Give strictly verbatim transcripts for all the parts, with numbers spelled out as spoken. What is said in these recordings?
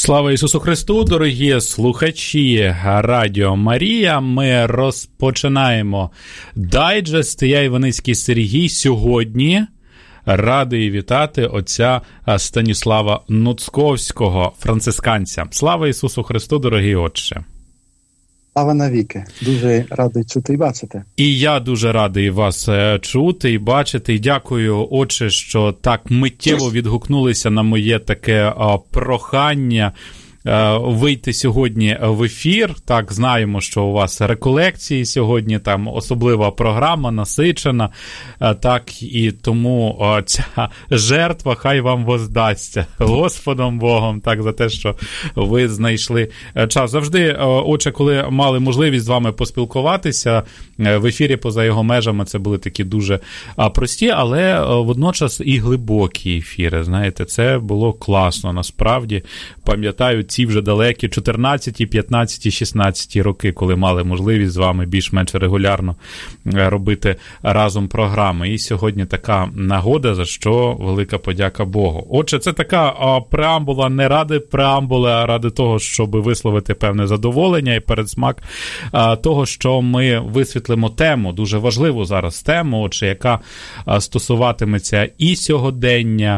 Слава Ісусу Христу, дорогі слухачі Радіо Марія. Ми розпочинаємо дайджест. Я Іваницький Сергій. Сьогодні радий вітати отця Станіслава Нуцьковського, францисканця. Слава Ісусу Христу, дорогий отче. Слава навіки. Дуже радий чути і бачити. І я дуже радий вас чути і бачити. І дякую, отче, що так миттєво відгукнулися на моє таке прохання вийти сьогодні в ефір. Так, знаємо, що у вас реколекції сьогодні, там особлива програма, насичена. Так, і тому ця жертва хай вам воздасться Господом Богом, так, за те, що ви знайшли час. Завжди, отче, коли мали можливість з вами поспілкуватися в ефірі поза його межами, це були такі дуже прості, але водночас і глибокі ефіри, знаєте, це було класно, насправді. Пам'ятаю ці вже далекі чотирнадцяті, п'ятнадцяті, шістнадцяті роки, коли мали можливість з вами більш-менш регулярно робити разом програми. І сьогодні така нагода, за що велика подяка Богу. Отже, це така преамбула не ради преамбули, а ради того, щоб висловити певне задоволення і передсмак того, що ми висвітлимо тему, дуже важливу зараз тему, отже, яка стосуватиметься і сьогодення,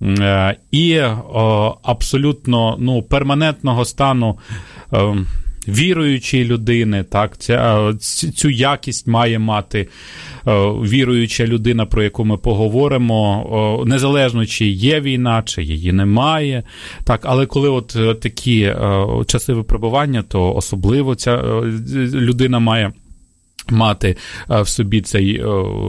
і о, абсолютно ну, перманентного стану о, віруючої людини. Так, ця, цю якість має мати о, віруюча людина, про яку ми поговоримо, о, незалежно, чи є війна, чи її немає. Так, але коли от такі о, часи випробування, то особливо ця о, людина має мати в собі цей,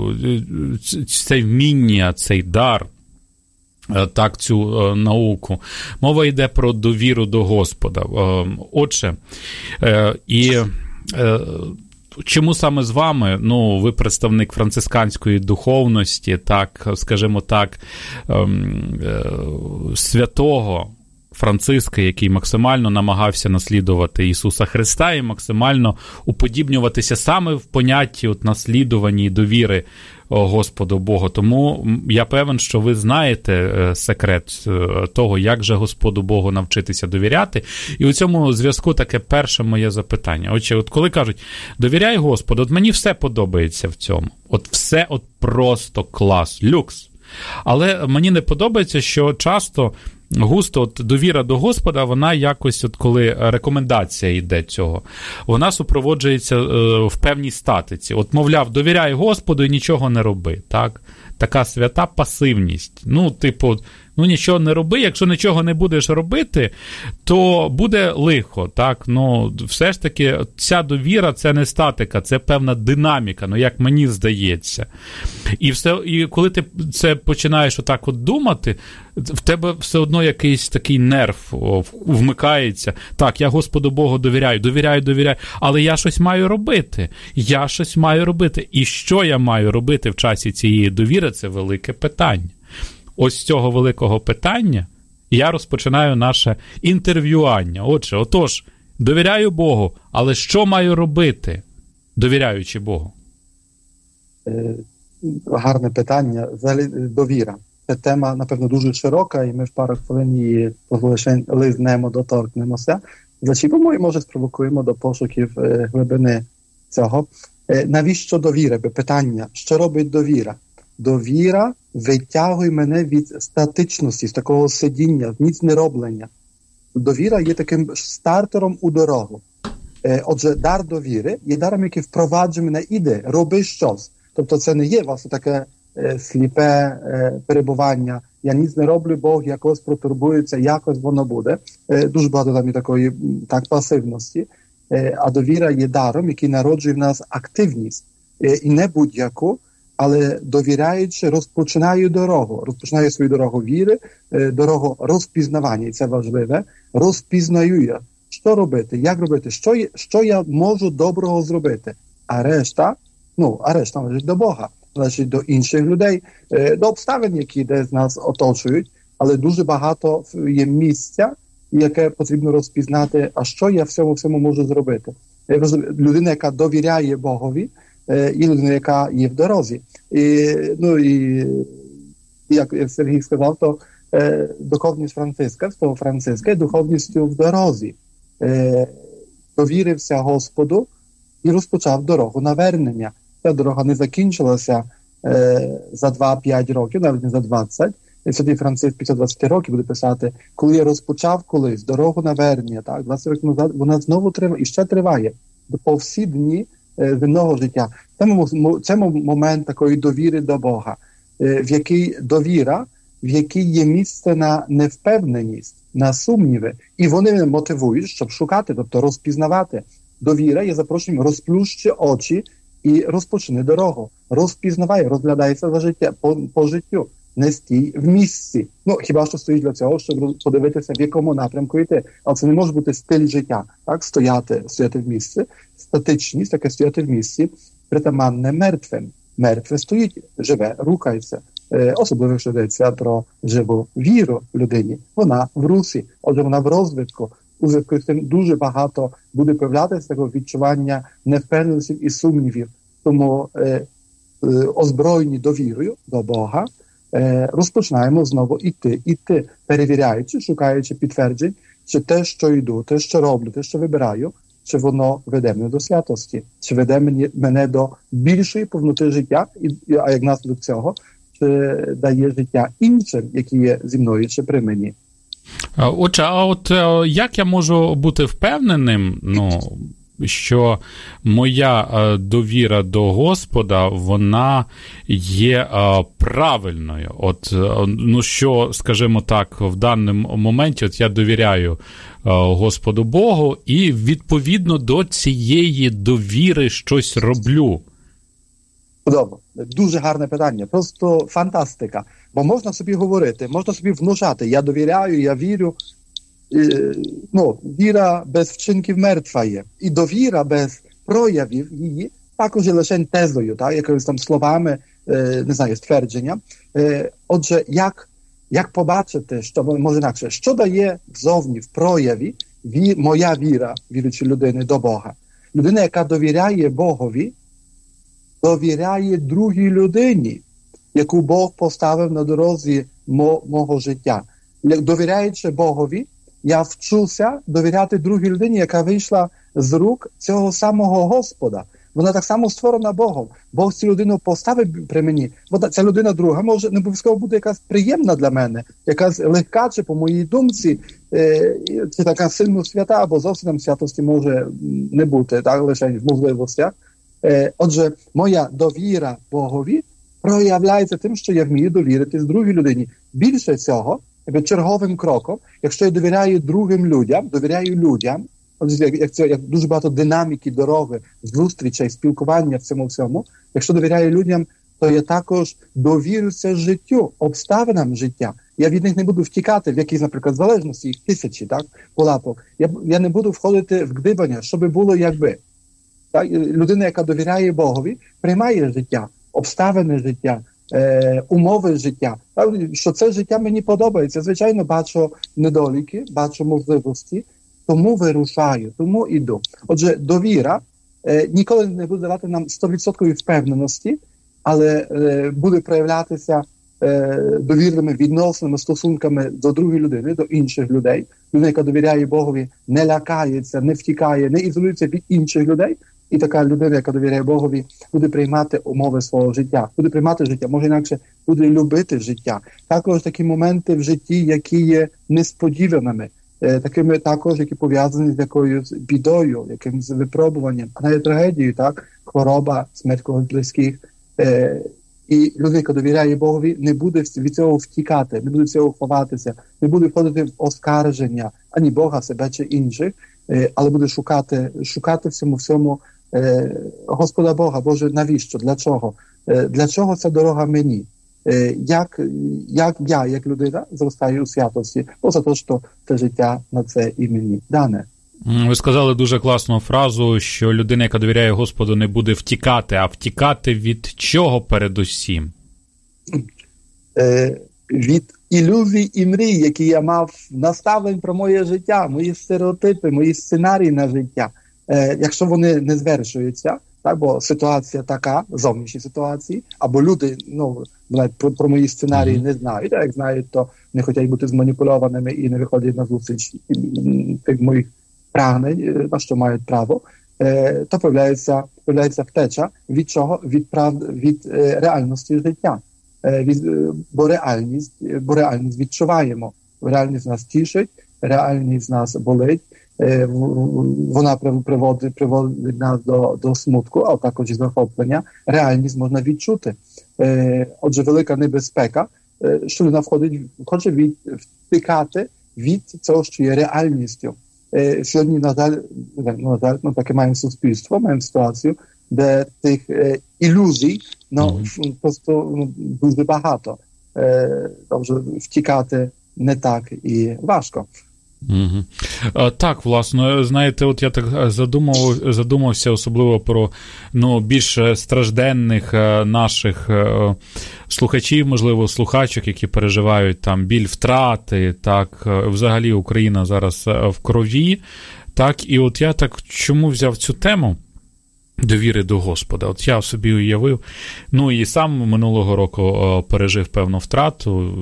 цей вміння, цей дар, так, цю е, науку. Мова йде про довіру до Господа. Е, отже, е, і е, чому саме з вами? Ну, ви представник францисканської духовності, так, скажімо так, е, е, святого Франциска, який максимально намагався наслідувати Ісуса Христа і максимально уподібнюватися саме в понятті от наслідування і довіри Господу Богу. Тому я певен, що ви знаєте секрет того, як же Господу Богу навчитися довіряти. І у цьому зв'язку таке перше моє запитання. Отже, от коли кажуть, довіряй Господу, от мені все подобається в цьому. От все от просто клас, люкс. Але мені не подобається, що часто густо от довіра до Господа, вона якось, от коли рекомендація йде цього, вона супроводжується е, в певній статиці. От, мовляв, довіряй Господу і нічого не роби, так? Така свята пасивність. Ну, типу, ну нічого не роби, якщо нічого не будеш робити, то буде лихо, так? Ну, все ж таки, ця довіра – це не статика, це певна динаміка, ну, як мені здається. І, все, і коли ти це починаєш отак от думати, в тебе все одно якийсь такий нерв вмикається. Так, я Господу Богу довіряю, довіряю, довіряю, але я щось маю робити. Я щось маю робити. І що я маю робити в часі цієї довіри – це велике питання. Ось з цього великого питання я розпочинаю наше інтерв'ювання. Отже, отож, довіряю Богу, але що маю робити, довіряючи Богу? Гарне питання. Взагалі, довіра. Це тема, напевно, дуже широка, і ми в пару хвилин її лише лизнемо, доторкнемося, зачіпимо і, може, спровокуємо до пошуків глибини цього. Навіщо довіра? Питання, що робить довіра? Довіра витягує мене від статичності, з такого сидіння, ніц не роблення. Довіра є таким стартером у дорогу. Отже, дар довіри є даром, який впроваджує мене, іде, роби щось. Тобто це не є, власне, таке е, сліпе е, перебування. Я ніц не роблю, Бог якось протурбується, якось воно буде. Е, дуже багато там є такої так, пасивності. Е, а довіра є даром, який народжує в нас активність. Е, і не будь-яку, але довіряючи, розпочинаю дорогу. Розпочинаю свою дорогу віри, е, дорогу розпізнавання, і це важливе. Розпізнаю я, що робити, як робити, що, є, що я можу доброго зробити. А решта, ну, а решта належить до Бога, належить до інших людей, е, до обставин, які десь нас оточують, але дуже багато є місця, яке потрібно розпізнати, а що я в цьому всьому можу зробити. Людина, яка довіряє Богові, і людина, яка є в дорозі. І, ну, і як Сергій сказав, то е, духовність Франциска, свого Франциска є духовністю в дорозі. Е, довірився Господу і розпочав дорогу навернення. Ця дорога не закінчилася е, за два-п'ять років, навіть не за двадцять. І святий Франциск після двадцяти років буде писати, коли я розпочав колись дорогу навернення, так, двадцять років назад, вона знову триває, і ще триває по всі дні е, земного життя. Це, це момент такої довіри до Бога, е, в якій довіра, в якій є місце на невпевненість, на сумніви. І вони мотивують, щоб шукати, тобто розпізнавати. Довіра є запрошенням розплющи очі і розпочни дорогу. Розпізнавай, розглядайся за життя, по, по життю. Не стій в місці. Ну, хіба що стоїш для цього, щоб подивитися, в якому напрямку йти. Але це не може бути стиль життя. Так? Стояти, стояти в місці. Статичність, таке стояти в місці, притаманне мертвим. Мертве стоїть, живе, рухається. Е, особливо, якщо йдеться про живу віру в людині. Вона в русі, отже, вона в розвитку. У зв'язку з цим дуже багато буде появлятися такого відчування невпевненості і сумнівів. Тому е, е, озброєні довірою до Бога, е, розпочинаємо знову іти, іти, перевіряючи, шукаючи підтверджень, чи те, що йду, те, що роблю, те, що вибираю, чи воно веде мене до святості, чи веде мені, мене до більшої повноти життя, і, а як наслідок цього, чи дає життя іншим, які є зі мною, чи при мені. Отже, а от як я можу бути впевненим, ну, що моя довіра до Господа, вона є правильною? От, ну, що, скажімо так, в даному моменті, от я довіряю Господу Богу і, відповідно до цієї довіри щось роблю. Чудово. Дуже гарне питання. Просто фантастика. Бо можна собі говорити, можна собі внушати. Я довіряю, я вірю. І, ну, віра без вчинків мертва є. І довіра без проявів її також є лише тезою, так? Якимись там словами, е, не знаю, ствердження. Е, отже, як, як побачити, що, може інакше, що дає ззовні в прояві ві, моя віра, віруючої людини, до Бога? Людина, яка довіряє Богові, довіряє другій людині, яку Бог поставив на дорозі мо, мого життя. Довіряючи Богові, я вчуся довіряти другій людині, яка вийшла з рук цього самого Господа. Вона так само створена Богом. Бог цю людину поставив при мені. Бо ця людина друга може не обов'язково бути якась приємна для мене, якась легка, чи по моїй думці, е, чи така сильно свята, або зовсім там святості може не бути, так, лише в можливостях. Е, отже, моя довіра Богові проявляється тим, що я вмію довіритись другій людині. Більше цього, черговим кроком, якщо я довіряю другим людям, довіряю людям, як, як, це, як дуже багато динаміки, дороги, зустрічей, спілкування в цьому всьому, якщо довіряю людям, то я також довірюся життю, обставинам життя. Я від них не буду втікати в якісь, наприклад, залежності, їх тисячі, так, полапок. Я, я не буду входити в гдибання, що би було, якби. Так? Людина, яка довіряє Богові, приймає життя, обставини життя, е, умови життя. Так? Що це життя мені подобається. Звичайно, бачу недоліки, бачу можливості, тому вирушаю, тому іду. Отже, довіра е, ніколи не буде давати нам сто відсотків впевненості, але е, буде проявлятися е, довірними відносинами, стосунками до другої людини, до інших людей. Людина, яка довіряє Богові, не лякається, не втікає, не ізолюється від інших людей. І така людина, яка довіряє Богові, буде приймати умови свого життя, буде приймати життя, може інакше буде любити життя. Також такі моменти в житті, які є несподіваними, е, такими також, які пов'язані з якоюсь бідою, якимось випробуванням, а навіть трагедією, так, хвороба, смерть когось близьких. Е, і людина, яка довіряє Богові, не буде від цього втікати, не буде від цього ховатися, не буде входити в оскарження ані Бога, себе чи інших, е, але буде шукати, шукати в цьому всьому е, Господа Бога. Боже, навіщо? Для чого? Е, для чого ця дорога мені? Е, як, як я, як людина, зростаю у святості? Бо за те, що це життя на це і мені дане. Ви сказали дуже класну фразу, що людина, яка довіряє Господу, не буде втікати, а втікати від чого передусім? Е, від ілюзій і мрій, які я мав, наставлень про моє життя, мої стереотипи, мої сценарії на життя. Е, якщо вони не звершуються, Так, бо ситуація така, зовнішні ситуації, або люди, ну, про, про мої сценарії не знають, а як знають, то не хочуть бути зманіпульованими і не виходять на зустріч тих моїх прагнень, на що мають право, е, то появляється, появляється втеча від чого? Від, прав, від е, реальності життя. Е, від, бо, реальність, бо реальність відчуваємо. Реальність нас тішить, реальність нас болить, е, вона приводить, приводить нас до, до смутку, а також і захоплення. Реальність можна відчути. Е, отже, велика небезпека, е, що людина входить, хоче від, втикати від цього, що є реальністю. Е, сьогодні, на жаль, на жаль, ну, таке маємо суспільство, маємо ситуацію, де тих е, ілюзій ну, mm-hmm. просто ну, дуже багато. Е, Тобто втікати не так і важко. Угу. Так, власне, знаєте, от я так задумав, задумався особливо про ну, більш стражденних наших слухачів, можливо, слухачок, які переживають там біль втрати, так, взагалі Україна зараз в крові, так, і от я так чому взяв цю тему? Довіри до Господа. От я собі уявив, ну і сам минулого року о, пережив певну втрату,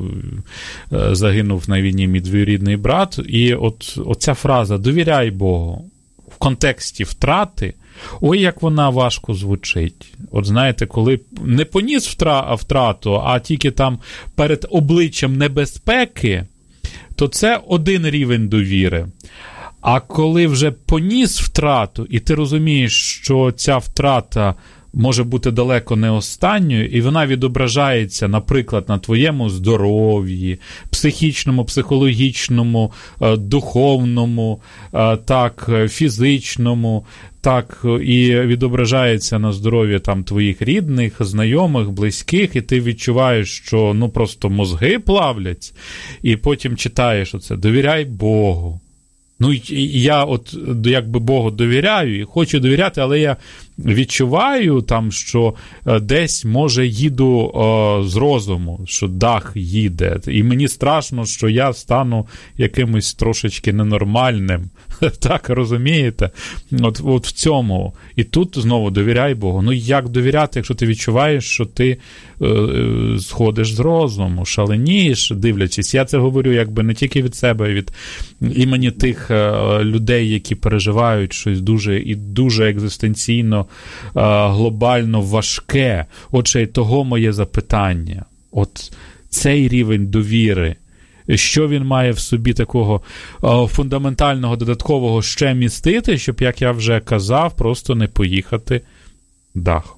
е, загинув на війні мій двоюрідний брат, і от оця фраза «довіряй Богу» в контексті втрати, ой, як вона важко звучить. От знаєте, коли не поніс втра, втрату, а тільки там перед обличчям небезпеки, то це один рівень довіри. А коли вже поніс втрату, і ти розумієш, що ця втрата може бути далеко не останньою, і вона відображається, наприклад, на твоєму здоров'ї, психічному, психологічному, духовному, так, фізичному, так, і відображається на здоров'ї там твоїх рідних, знайомих, близьких, і ти відчуваєш, що ну просто мозги плавляться, і потім читаєш оце «довіряй Богу». Ну, я от якби Богу довіряю і хочу довіряти, але я відчуваю там, що десь, може, їду о, з розуму, що дах їде. І мені страшно, що я стану якимось трошечки ненормальним. Так, розумієте? От, от в цьому. І тут знову довіряй Богу. Ну, як довіряти, якщо ти відчуваєш, що ти е, е, сходиш з розуму, шаленієш, дивлячись. Я це говорю якби не тільки від себе, а від імені тих е, людей, які переживають щось дуже і дуже екзистенційно, е, глобально важке. Отже, і того моє запитання. От цей рівень довіри, що він має в собі такого о, фундаментального, додаткового ще містити, щоб, як я вже казав, просто не поїхати дахом.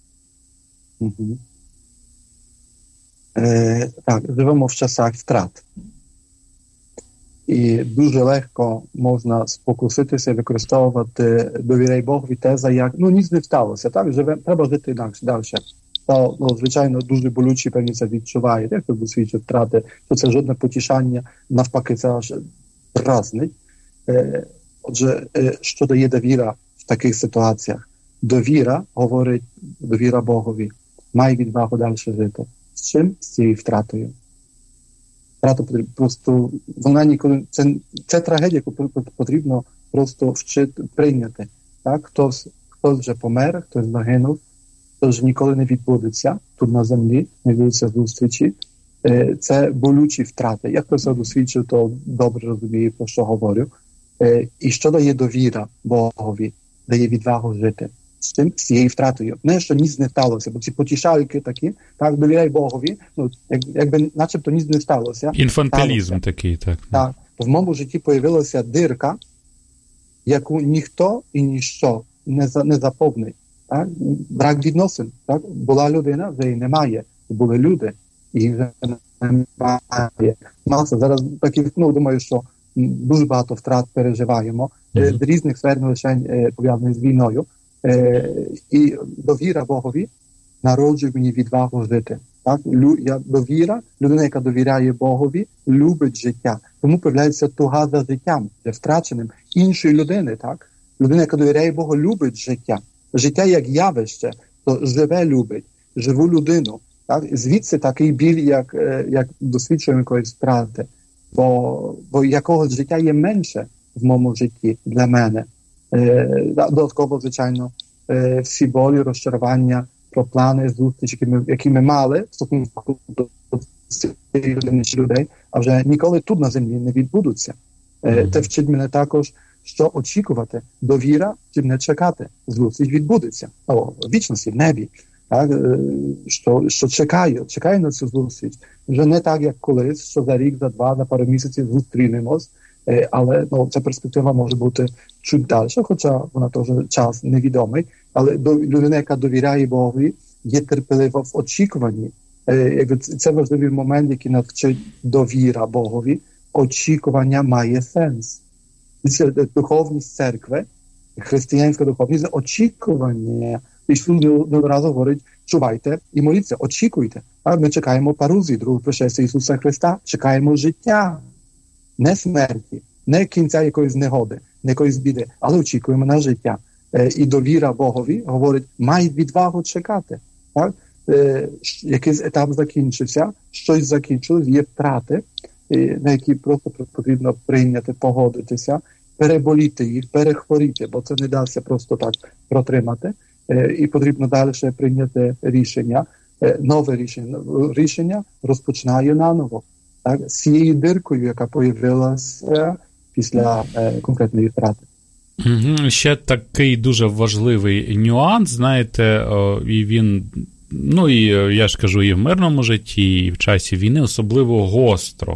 Угу. Е, так, живемо в часах втрат. І дуже легко можна спокуситися, використовувати «довіряй Богові» теза, як, ну, ніч не сталося, так, живе, треба жити інакше, далі. То, ну, звичайно, дуже болючі, певні, це відчуває, як хто досвідчив втрати, то це жодне потішання, навпаки, це аж дразнить. Е, отже, е, що дає довіра в таких ситуаціях? Довіра, говорить, довіра Богові, має відвагу далі жити. З чим? З цією втратою. Втрату потрібно просто, вона ніколи, це, це трагедія, яку потрібно просто вчити, прийняти. Так? Хтось, хтось вже помер, хтось загинув, тож ніколи не відбудеться тут на землі, не відбудуться зустрічі. Це болючі втрати. Я хто це досвідчив, то добре розумію, про що говорю. І що дає довіра Богові, дає відвагу жити. З чим? З цією втратою. Не, що ніч не сталося, бо ці потішальки такі, так, довіряй Богові, ну, як, якби начебто ніч не сталося. Інфантилізм сталося. Такий, так. Так. В моєму житті появилася дирка, яку ніхто і ніщо не, за, не заповнить. Так? Брак відносин. Так? Була людина, вже її немає. Були люди, і вже немає. Маса. Зараз таких, ну, думаю, що дуже багато втрат переживаємо. Mm-hmm. З різних сфер, не лише пов'язаних з війною. І довіра Богові народжує мені відвагу жити. Так? Лю, я довіра, людина, яка довіряє Богові, любить життя. Тому появляється туга за життям, за втраченим іншої людини. Так? Людина, яка довіряє Богу, любить життя. Життя як явище, то живе любить, живу людину. Так? Звідси такий біль, як, як досвідчуємо якоїсь втрати. Бо, бо якогось життя є менше в моєму житті для мене. Е, додатково, звичайно, е, всі болі, розчарування, про плани, зустрічі, які ми, які ми мали в стосунку до цих людей, а вже ніколи тут на землі не відбудуться. Е, це вчить мене також, що очікувати, довіра, щоб не чекати. Зустріч відбудеться. О, в вічності, в небі. Так, що, що чекаю, чекаю на цю зустріч. Вже не так, як колись, що за рік, за два, за пару місяців зустрінемось, але ну, ця перспектива може бути чуть далі, хоча вона теж час невідомий. Але до, людина, яка довіряє Богові, є терпелива в очікуванні. Це важливий момент, який нас вчить довіра Богові. Очікування має сенс. Це духовність церкви, християнська духовність, очікування. Ісус неодноразово говорить, чувайте і моліться, очікуйте. А ми чекаємо парузії, другого пришестя Ісуса Христа, чекаємо життя, не смерті, не кінця якоїсь негоди, не якоїсь біди, але очікуємо на життя. Е, і довіра Богові говорить, май відвагу чекати. Так? Е, якийсь етап закінчився, щось закінчилось, є втрати, е, на які просто потрібно прийняти, погодитися, переболіти їх, перехворіти, бо це не дасть просто так протримати. І потрібно далі прийняти рішення, нове рішення. Рішення розпочинає наново. Так? З цією диркою, яка появилася після е, конкретної втрати. Ще такий дуже важливий нюанс, знаєте, о, і він, ну і я ж кажу, і в мирному житті, і в часі війни особливо гостро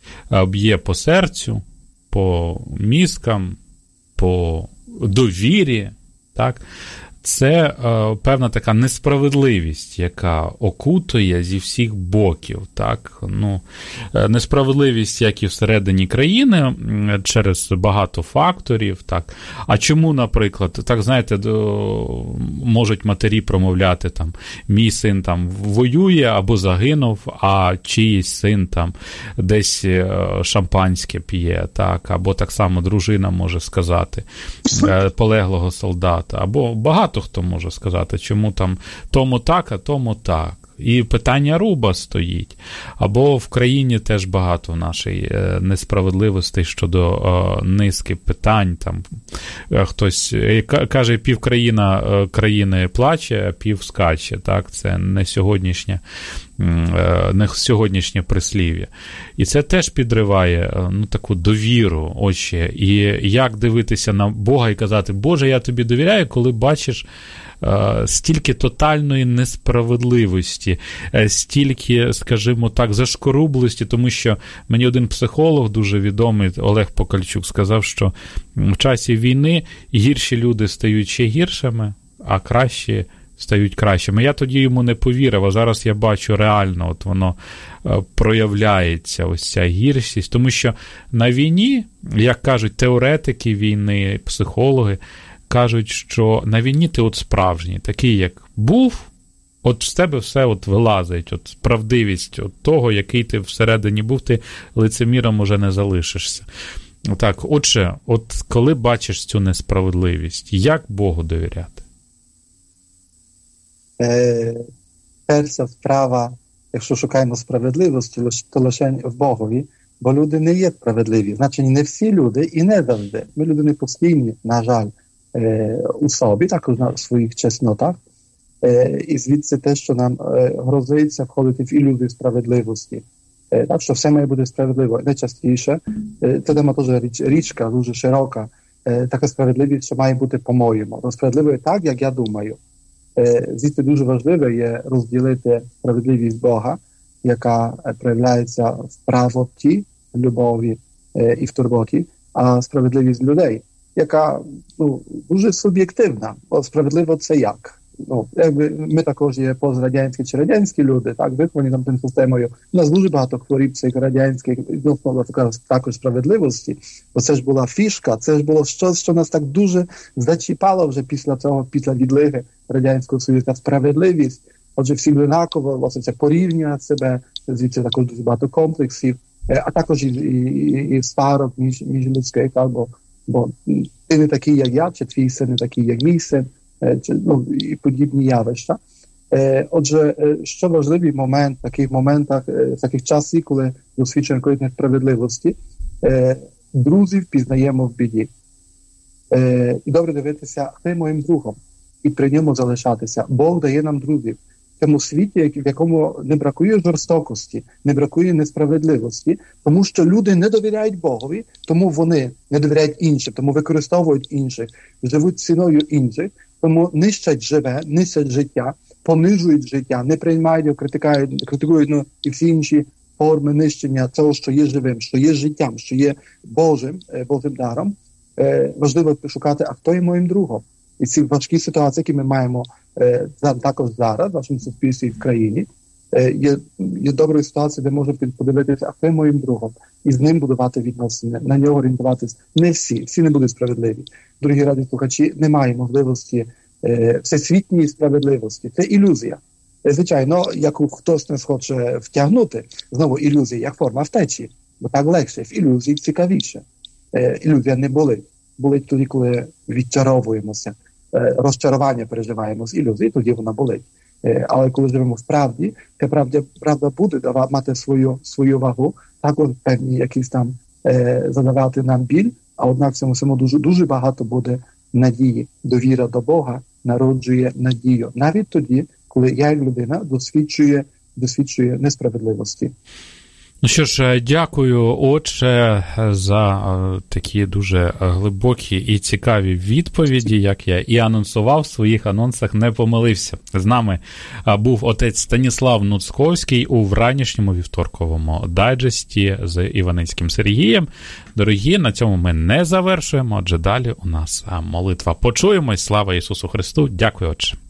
б'є по серцю, по мізкам, по довірі, так? Це е, певна така несправедливість, яка окутує зі всіх боків. Так? Ну, несправедливість, як і всередині країни, через багато факторів. Так? А чому, наприклад, так, знаєте, до, можуть матері промовляти, там, мій син там воює або загинув, а чиїсь син там десь шампанське п'є, так? Або так само дружина може сказати полеглого солдата, або багато хто може сказати, чому там тому так, а тому так. І питання руба стоїть. Або в країні теж багато нашої несправедливостей щодо о, низки питань. Там хтось каже, пів країна країни плаче, а пів скаче. Так? Це не сьогоднішнє, не сьогоднішнє прислів'я. І це теж підриває ну, таку довіру. Очі. І як дивитися на Бога і казати, Боже, я тобі довіряю, коли бачиш стільки тотальної несправедливості, стільки, скажімо так, зашкорублості, тому що мені один психолог дуже відомий, Олег Покальчук, сказав, що в часі війни гірші люди стають ще гіршими, а кращі стають кращими. Я тоді йому не повірив, а зараз я бачу реально, от воно проявляється, ось ця гіршість, тому що на війні, як кажуть теоретики війни, психологи, кажуть, що на війні ти от справжній, такий, як був, от з тебе все от вилазить, от правдивість от того, який ти всередині був, ти лицеміром уже не залишишся. Так, отже, от коли бачиш цю несправедливість, як Богу довіряти? Е, перша справа, якщо шукаємо справедливості, то лише в Богові, бо люди не є справедливі. Значить, не всі люди і не завжди. Ми люди не постійні, на жаль, у собі, також на своїх чеснотах. І звідси те, що нам грозиться входити в ілюзію справедливості. Так, що все має бути справедливо. Найчастіше, це тема теж річ, річка, дуже широка, така справедливість, що має бути по-моєму. То справедливо є так, як я думаю. Звідси дуже важливо є розділити справедливість Бога, яка проявляється в правоті, в любові і в турботі, а справедливість людей, яка ну, дуже суб'єктивна. Бо справедливо це як? Ну, якби ми також є пострадянські чи радянські люди, так, виховані нам тим системою. У нас дуже багато хворіб цих радянських, відносно також справедливості, бо це ж була фішка, це ж було щось, що нас так дуже зачіпало вже після цього, після відлиги Радянського Союзу. Та справедливість, отже, всі однаково, власне, це порівнює себе, звідси також дуже багато комплексів, а також і, і, і, і сварок між, між людських, або бо ти не такий, як я, чи твій син не такий, як мій син, чи, ну, і подібні явища. Е, отже, що важливий момент в таких моментах, в таких часів, коли досвідчуємо якоїсь несправедливості, е, друзів пізнаємо в біді. Е, і добре дивитися, хто є моїм другом. і при ньому залишатися. Бог дає нам друзів. В цьому світі, в якому не бракує жорстокості, не бракує несправедливості, тому що люди не довіряють Богові, тому вони не довіряють іншим, тому використовують інших, живуть ціною інших, тому нищать живе, нищать життя, понижують життя, не приймають його, критикують, критикують ну, і всі інші форми нищення того, що є живим, що є життям, що є Божим, Божим даром. Е, важливо шукати, а хто є моїм другом. І ці важкі ситуації, які ми маємо е, також зараз в нашому суспільстві і в країні, е, є, є доброю ситуацією, де можна подивитися, а хто є моїм другом, і з ним будувати відносини, на нього орієнтуватись. Не всі, всі не будуть справедливі. Дорогі радіослухачі, немає можливості е, всесвітньої справедливості. Це ілюзія. Е, звичайно, яку хтось не хоче втягнути, знову ілюзія, як форма втечі, бо так легше, в ілюзії цікавіше. Е, ілюзія не болить. Болить тоді, коли відчаровуємося, е, розчарування переживаємо з ілюзії, тоді вона болить. Е, але коли живемо в правді, ця правда, правда буде давати, мати свою, свою вагу, також певні якісь там е, задавати нам біль, а однак в цьому всьому дуже, дуже багато буде надії. Довіра до Бога народжує надію. Навіть тоді, коли я, як людина, досвідчує, досвідчує несправедливості. Ну що ж, дякую, отче, за такі дуже глибокі і цікаві відповіді, як я і анонсував, в своїх анонсах не помилився. З нами був отець Станіслав Нуцьковський у вранішньому вівторковому дайджесті з Іваницьким Сергієм. Дорогі, на цьому ми не завершуємо, адже далі у нас молитва. Почуємось, слава Ісусу Христу. Дякую, отче.